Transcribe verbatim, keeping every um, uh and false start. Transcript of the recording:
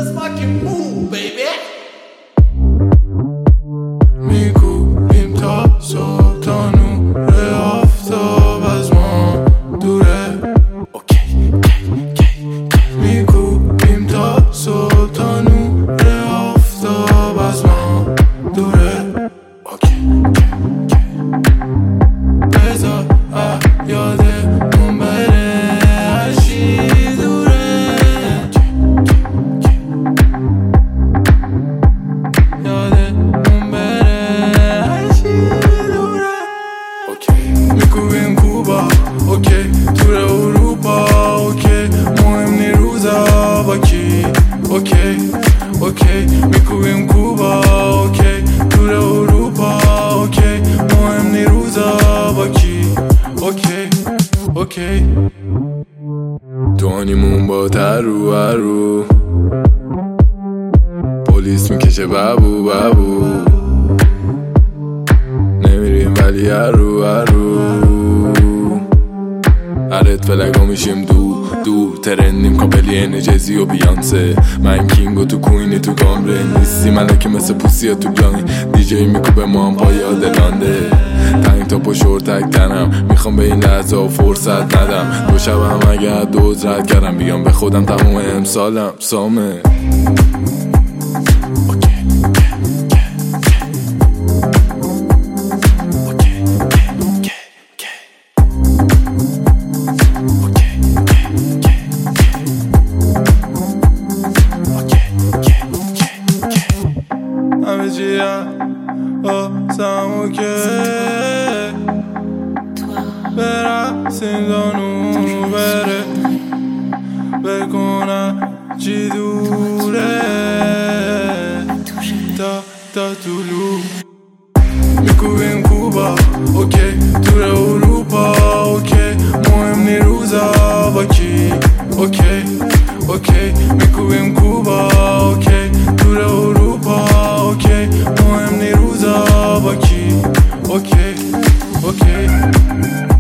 let's fucking move baby. میگوییم تا صبح تا نور آفتاب از ما دوره. میگوییم تا صبح تا نور آفتاب از ما دوره. بذار یادمون بره هرچی دوره. یادمون بره هرچی دوره. میگوییم کوبا اوکی، تور اروپا اوکی، مهم نی روزا با کی اوکی اوکی. میگوییم کوبا اوکی، تور اروپا اوکی، مهم نی روزا با کی اوکی اوکی. دوانیمون با ترو هرو، پلیس میکشه بابو بابو، نمیریم ولی هرو هرو. هرت فلگا میشیم دو دو، ترندیم کامپلی انجزی و بیانسه. من کینگ و تو کوینی تو گامره نیستی ملکی مثل پوسی تو گانی. دیجی میکوبه ما هم پای آدلانده، تنگ تا پشور تک تنم. میخوام به این لحظه و فرصت ندم، دو شبم اگر دوز رد کردم بیام به خودم تموم امسالم سامه. همه چیم آسمو که برسیم دانو بره، بکنم چی دوره تا تا طولو. میگوییم کوبا اوکی، تور اروپا اوکی، مهم نی روزا با کی اوکی اوکی. میگوییم کوبا اوکی، تور اروپا اوکی، مهم نی روزا با کی اوکی اوکی.